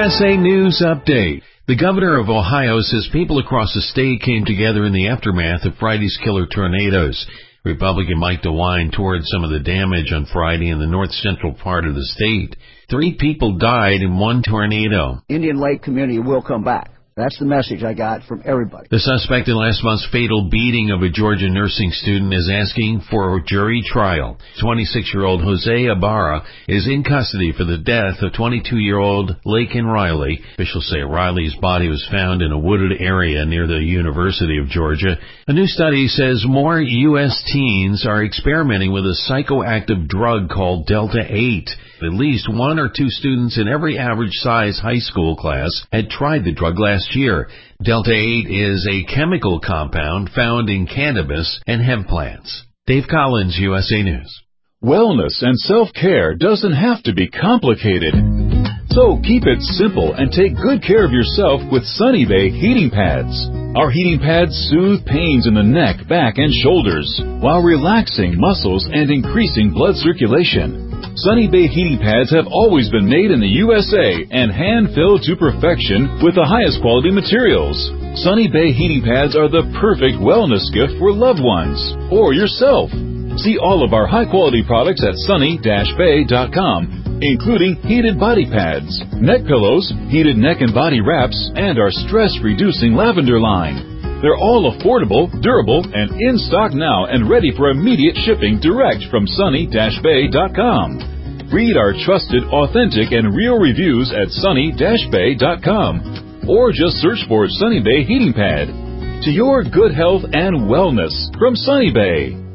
USA News Update. The governor of Ohio says people across the state came together in the aftermath of Friday's killer tornadoes. Republican Mike DeWine toured some of the damage on Friday in the north-central part of the state. 3 people died in one tornado. Indian Lake community will come back. That's the message I got from everybody. The suspect in last month's fatal beating of a Georgia nursing student is asking for a jury trial. 26-year-old Jose Ibarra is in custody for the death of 22-year-old Laken Riley. Officials say Riley's body was found in a wooded area near the University of Georgia. A new study says more U.S. teens are experimenting with a psychoactive drug called Delta-8. At least 1 or 2 students in every average-size high school class had tried the drug last year. Delta-8 is a chemical compound found in cannabis and hemp plants. Dave Collins, USA News. Wellness and self-care doesn't have to be complicated. So keep it simple and take good care of yourself with Sunny Bay heating pads. Our heating pads soothe pains in the neck, back, and shoulders while relaxing muscles and increasing blood circulation. Sunny Bay heating pads have always been made in the USA and hand-filled to perfection with the highest quality materials. Sunny Bay heating pads are the perfect wellness gift for loved ones or yourself. See all of our high-quality products at sunny-bay.com, including heated body pads, neck pillows, heated neck and body wraps, and our stress-reducing lavender line. They're all affordable, durable, and in stock now and ready for immediate shipping direct from sunny-bay.com. Read our trusted, authentic, and real reviews at sunny-bay.com or just search for Sunny Bay Heating Pad. To your good health and wellness from Sunny Bay.